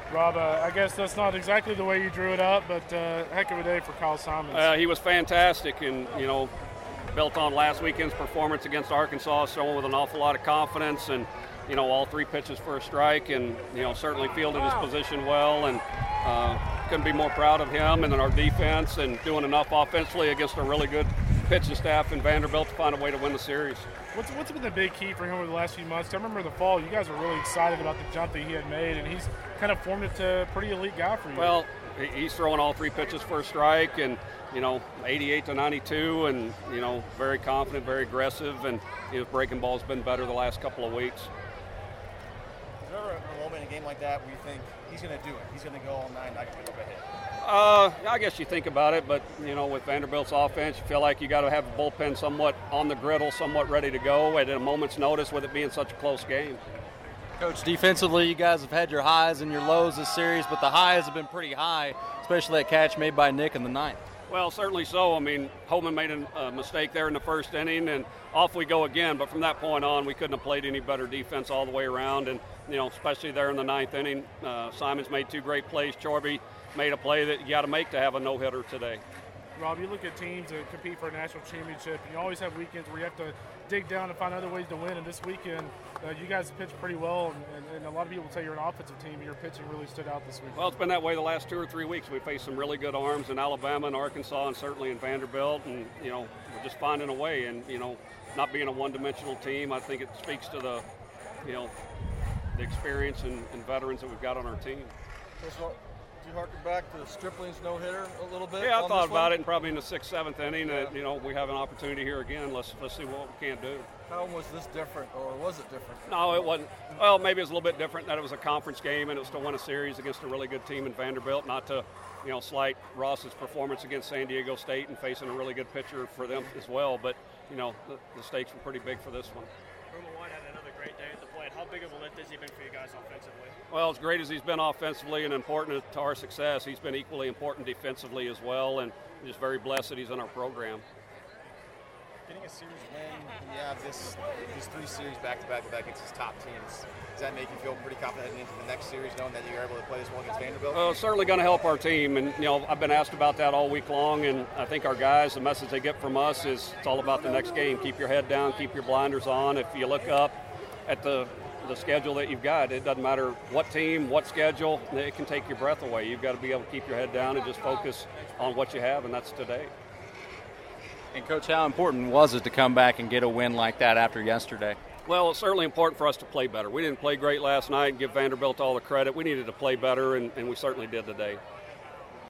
Rob, I guess that's not exactly the way you drew it up, but heck of a day for Kyle Simons. He was fantastic, and built on last weekend's performance against Arkansas, showing with an awful lot of confidence, and all 3 pitches for a strike, and certainly fielded his position well, and couldn't be more proud of him and then our defense, and doing enough offensively against a really good pitching staff in Vanderbilt to find a way to win the series. What's been the big key for him over the last few months? I remember the fall, you guys were really excited about the jump that he had made, and he's kind of formed into a pretty elite guy for you. Well, he's throwing all 3 pitches for a strike, and 88 to 92, and very confident, very aggressive, and his breaking ball's been better the last couple of weeks. Is there a moment in a game like that where you think he's going to do it? He's going to go all 9, not going to go ahead. I guess you think about it, but with Vanderbilt's offense, you feel like you got to have the bullpen somewhat on the griddle, somewhat ready to go at a moment's notice, with it being such a close game. Coach, defensively, you guys have had your highs and your lows this series, but the highs have been pretty high, especially that catch made by Nick in the 9th. Well, certainly so. I mean, Holman made a mistake there in the first inning, and off we go again. But from that point on, we couldn't have played any better defense all the way around. And, especially there in the 9th inning, Simons made 2 great plays. Chorby made a play that you got to make to have a no-hitter today. Rob, you look at teams that compete for a national championship, and you always have weekends where you have to dig down and find other ways to win. And this weekend, you guys pitched pretty well, and a lot of people say you're an offensive team. Your pitching really stood out this week. Well, it's been that way the last 2 or 3 weeks. We faced some really good arms in Alabama and Arkansas, and certainly in Vanderbilt, and we're just finding a way. And not being a one-dimensional team, I think it speaks to the the experience and veterans that we've got on our team. Do you harken back to Stripling's no-hitter a little bit? Yeah, I thought about it, and probably in the 6th, 7th inning, we have an opportunity here again. Let's see what we can do. How was this different, or was it different? No, it wasn't. Well, maybe it was a little bit different that it was a conference game, and it was to win a series against a really good team in Vanderbilt, not to slight Ross's performance against San Diego State and facing a really good pitcher for them as well. But the stakes were pretty big for this one. Herman White had another great day at the plate. How big of a lift has he been for you guys offensively? Well, as great as he's been offensively and important to our success, he's been equally important defensively as well, and we're just very blessed that he's in our program. Getting a series win, when you have these 3 series back-to-back against his top teams, does that make you feel pretty confident heading into the next series, knowing that you're able to play this one against Vanderbilt? Well, it's certainly going to help our team, and I've been asked about that all week long, and I think our guys, the message they get from us is it's all about the next game. Keep your head down, keep your blinders on. If you look up at the schedule that you've got, it doesn't matter what team, what schedule, it can take your breath away. You've got to be able to keep your head down and just focus on what you have, and that's today. And, Coach, how important was it to come back and get a win like that after yesterday? Well, it's certainly important for us to play better. We didn't play great last night and give Vanderbilt all the credit. We needed to play better, and we certainly did today.